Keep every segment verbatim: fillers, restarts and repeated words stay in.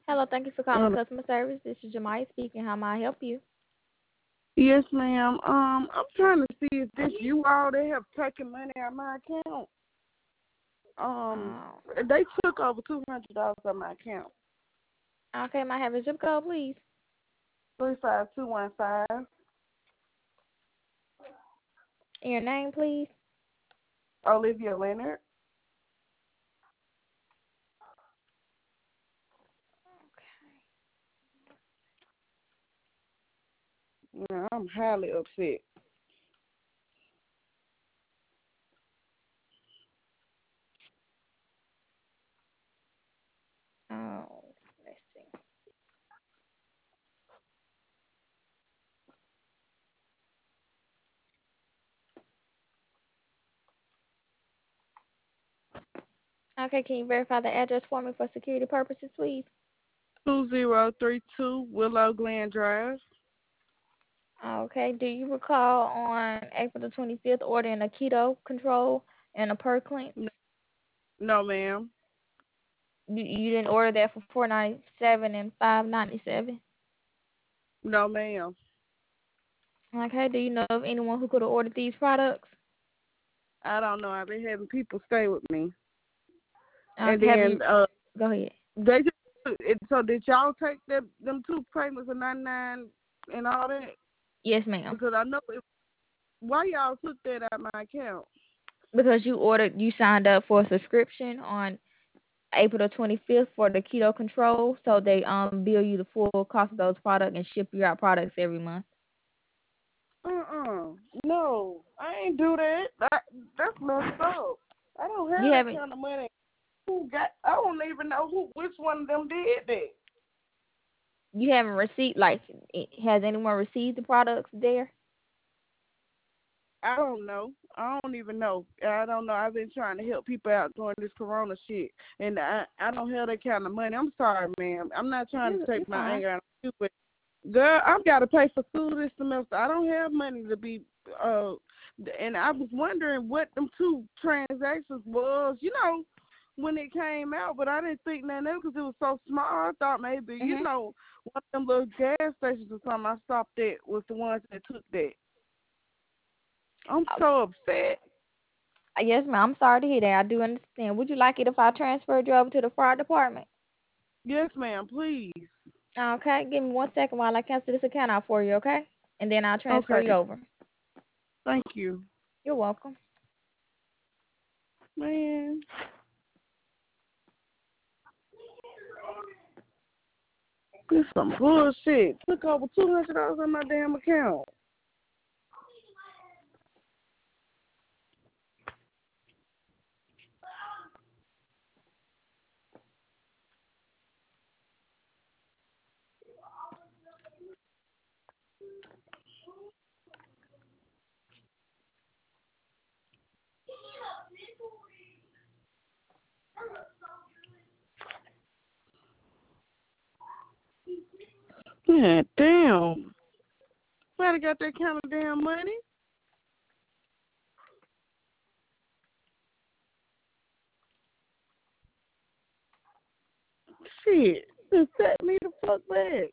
Hello, thank you for calling Uh, customer service. This is Jemiah speaking. How may I help you? yes, ma'am. Um, I'm trying to see if this you all they have taken money out of my account. Um, Oh, they took over two hundred dollars out of my account. okay, may I have a zip code, please? Three five two one five. And your name, please? Olivia Leonard. Yeah, I'm highly upset. Oh, let's see. Okay, can you verify the address for me for security purposes, please? Two zero three two Willow Glen Drive. Okay, do you recall on April the twenty-fifth ordering a keto control and a per cleanse? No, no, ma'am. You, you didn't order that for four ninety-seven and five ninety-seven. No, ma'am. Okay, do you know of anyone who could have ordered these products? I don't know. I've been having people stay with me, and Okay, have then you? uh, Go ahead. they just. It, so did y'all take them them two payments of ninety nine and all that? Yes, ma'am. Because I know it, why y'all took that out of my account. Because you ordered, you signed up for a subscription on April the twenty-fifth for the keto control, so they um bill you the full cost of those products and ship you out products every month. Uh-uh. No, I ain't do that. that that's messed up. I don't have You that haven't kind of money. Who got? I don't even know who, which one of them did that. you haven't received like it- has anyone received the products there? I don't know. I don't even know. I don't know. I've been trying to help people out during this corona shit, and I I don't have that kind of money. I'm sorry, ma'am. I'm not trying to You you take my fine. anger out on you, but girl, I've got to pay for school this semester. I don't have money to be uh, and I was wondering what them two transactions was. You know, when it came out, but I didn't think nothing else because it was so small. I thought maybe you Mhm. know one of them little gas stations or something I stopped at was the ones that took that. I'm Uh, so upset. yes, ma'am. I'm sorry to hear that. I do understand. Would you like it if I transferred you over to the fraud department? Yes, ma'am, please. Okay, give me one second while I cancel this account out for you, okay? And then I'll transfer Okay, you over. thank you. You're welcome. Man, this some bullshit. Took over two hundred dollars on my damn account. Man, damn. Somebody got that kind of damn money? Shit. Just set me the fuck back.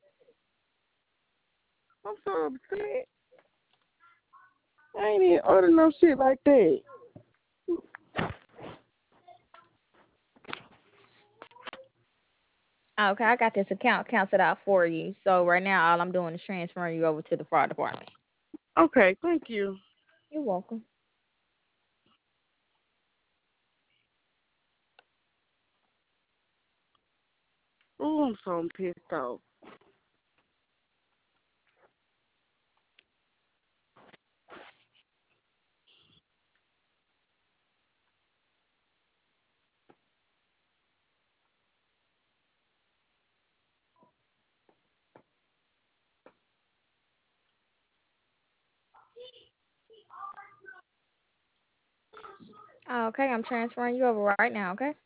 I'm so upset. I ain't even order no shit like that. Okay, I got this account canceled out for you. So right now, all I'm doing is transferring you over to the fraud department. Okay, thank you. You're welcome. Ooh, I'm so pissed off. Okay, I'm transferring you over right now, okay?